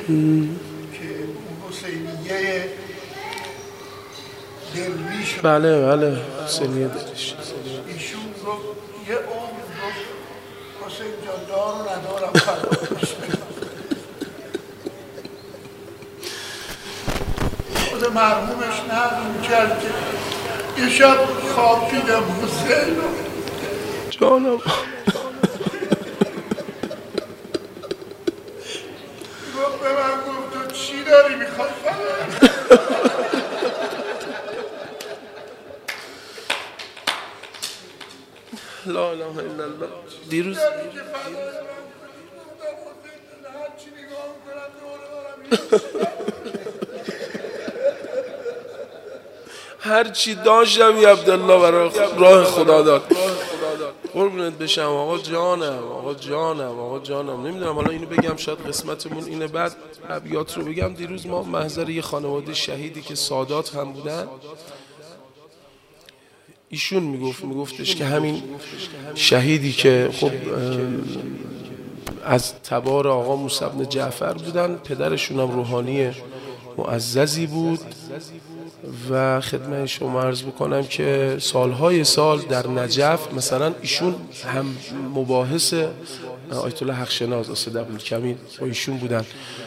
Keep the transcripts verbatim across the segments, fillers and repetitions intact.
که اون حسینیه درویش، بله بله حسینیه درویش، ایشون گفت یه عمر گفت حسین جان دار و ندارم فراموش خود مرحومش نقل میکرد که یه شب خواب دیدم حسین جانم گفت به من گفت تو چی داری میخوای فقط لا اله الا الله. دیروز هر چی داشتم یه عبدالله برای راه خدا داد. قربونت بشم آقا جانم، آقا جانم، آقا جانم. نمیدونم حالا اینو بگم شاید قسمتمون اینه، بعد ابیات رو بگم. دیروز ما محضر یه خانواده شهیدی که سادات هم بودن، ایشون میگفت میگفتش که همین شهیدی که خب از تبار آقا موسی بن جعفر بودن، پدرشون هم روحانی معززی بود و خدمت شما عرض بکنم که سالهای سال در نجف مثلا ایشون هم مباحث آیت الله حقشناز اسد ابوالکمیل با ایشون بودن،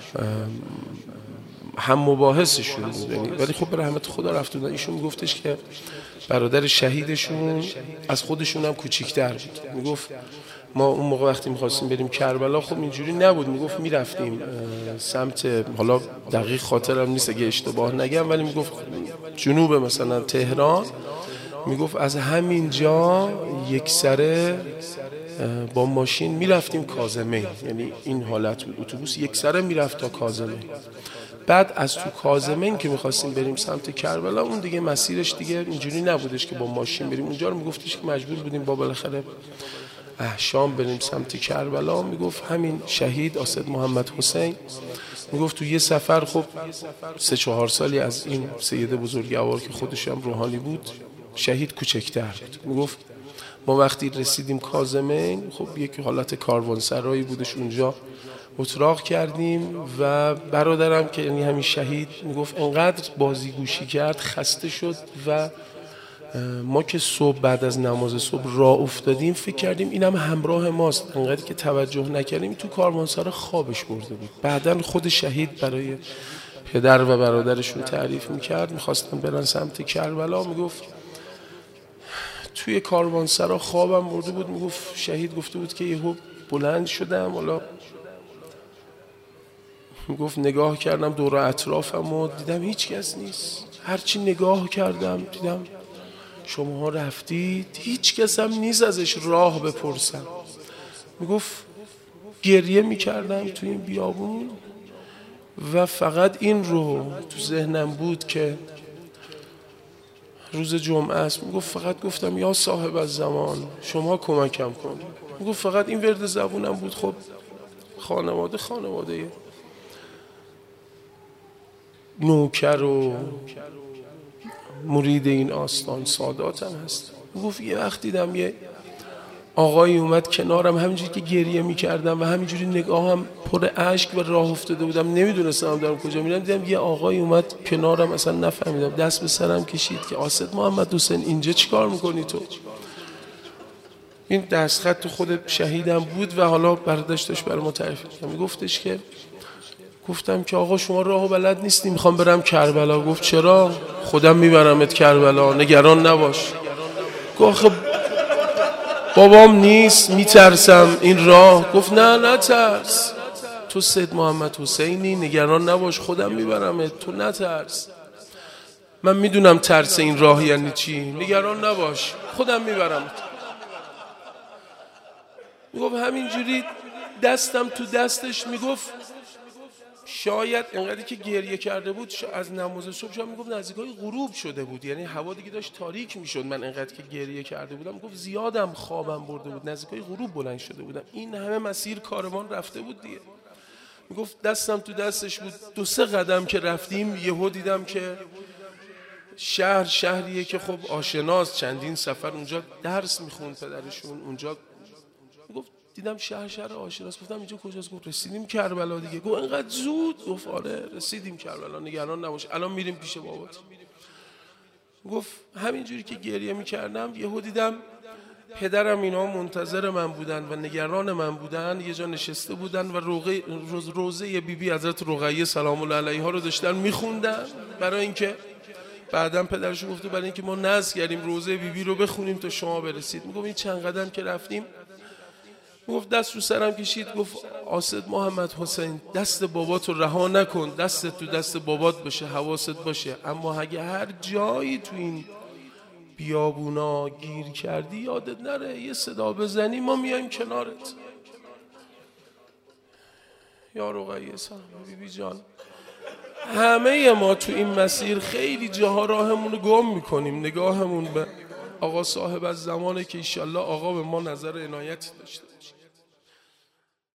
هم مباحثشون بود، ولی خب به رحمت خدا رفت بودن. ایشون میگفتش که برادر شهیدشون از خودشون هم کوچیک‌تر بود. میگفت ما اون موقع وقتی می‌خواستیم بریم کربلا خب اینجوری نبود، میگفت میرفتیم سمت، حالا دقیق خاطرم نیست اگه اشتباه نگم، ولی میگفت جنوب مثلا تهران، میگفت از همین جا یک سره با ماشین میرفتیم کاظمی، یعنی این حالت بود، اتوبوس یک سره میرفت تا کاظمی. بعد از تو کاظمین که میخواستیم بریم سمت کربلا، اون دیگه مسیرش دیگه اینجوری نبودش که با ماشین بریم اونجا رو، میگفتش که مجبور بودیم با بالاخره احشام بریم سمت کربلا. میگفت همین شهید اسد محمد حسین میگفت تو یه سفر خب سه چهار سالی از این سید بزرگوار که خودش هم روحانی بود شهید کوچکتر بود. میگفت ما وقتی رسیدیم کاظمین خب یک حالت کاروانسرایی بودش اونجا، اتراق کردیم و برادرم که یعنی همین شهید میگفت انقدر بازیگوشی کرد خسته شد و ما که صبح بعد از نماز صبح راه افتادیم فکر کردیم اینم همراه ماست، انقدر که توجه نکردیم تو کاروانسرا خوابش برده بود. بعدن خود شهید برای پدر و برادرشون تعریف میکرد، میخواستن برن سمت کربلا، میگفت توی کاروانسرا خوابم برده بود. میگفت شهید گفته بود که یهو بلند شدم، حالا میگفت نگاه کردم دور اطرافم و دیدم هیچ کس نیست، هرچی نگاه کردم دیدم شماها رفتید، هیچ کس هم نیست ازش راه بپرسم. میگفت گریه میکردم تو این بیابون و فقط این رو تو ذهنم بود که روز جمعه است. میگفت فقط گفتم یا صاحب الزمان شما کمکم کن. میگفت فقط این ورد زبونم بود. خب خانواده خانواده نوکر و مرید این آستان سادات هم هست. میگفت یه وقت دیدم یه آقایی اومد کنارم، همینجوری که گریه میکردم و همینجوری نگاهم پر اشک و راه افتاده بودم، نمیدونستم دارم کجا میرم، دیدم یه آقایی اومد کنارم، اصلا نفهمیدم، دست به سرم کشید که اسد محمد حسین اینجا چیکار میکنی تو؟ این دستخط تو خود شهیدم بود و حالا برادرش داشت برای ما تعریف می‌کرد. میگفتش که گفتم که آقا شما راهو بلد نیستی، میخوام برم کربلا. گفت چرا؟ خودم میبرمت کربلا، نگران نباش. گفت خب بابام نیست، میترسم این راه. گفت نه نترس، تو سید محمد حسینی، نگران نباش، خودم میبرمت، تو نترس. من میدونم ترس این راه یعنی چی، نگران نباش، خودم میبرمت. میگفت همینجوری دستم تو دستش. میگفت شاید انقدری که گریه کرده بود از نماز صبح شاید میگفت نزدیکای غروب شده بود، یعنی هوا دیگه داشت تاریک میشد. من انقدر که گریه کرده بودم میگفت زیادم خوابم برده بود، نزدیکای غروب بلند شده بودم. این همه مسیر کاروان رفته بود دیگه. میگفت دستم تو دستش بود. دو سه قدم که رفتیم یهو دیدم که شهر شهریه که خب آشناست، چندین سفر اونجا درس میخوند پدرشون اونجا. میگفت دیدم شهر شهر عاشوراست. گفتم اینجا کجاست؟ گفت رسیدیم کربلا دیگه. گفت اینقدر زود؟ گفت آره رسیدیم کربلا، نگران نباش الان میریم پیش بابات. گفت همینجوری که گریه میکردم یهو دیدم پدرم اینا منتظر من بودن و نگران من بودن، یه جا نشسته بودن و روزه روزه بی بی حضرت رقیه سلام الله علیها رو داشتن میخوندن، برای اینکه بعدم پدرشون گفته برای اینکه ما نذر کردیم روزه بی بی رو بخونیم تا شما برسید. میگم این چند قدم که رفتیم، گفت دست رو سرم کشید، گفت آسد محمد حسین دست بابات رو رها نکن، دست تو دست بابات باشه، حواست باشه، اما اگه هر جایی تو این بیابونا گیر کردی یادت نره یه صدا بزنی ما میایم کنارت. یا رقیه سلام بی بی جان، همه ما تو این مسیر خیلی جاها راهمون رو گم میکنیم، نگاهمون به آقا صاحب از زمانه که ایشالله آقا به ما نظر عنایتی داشته.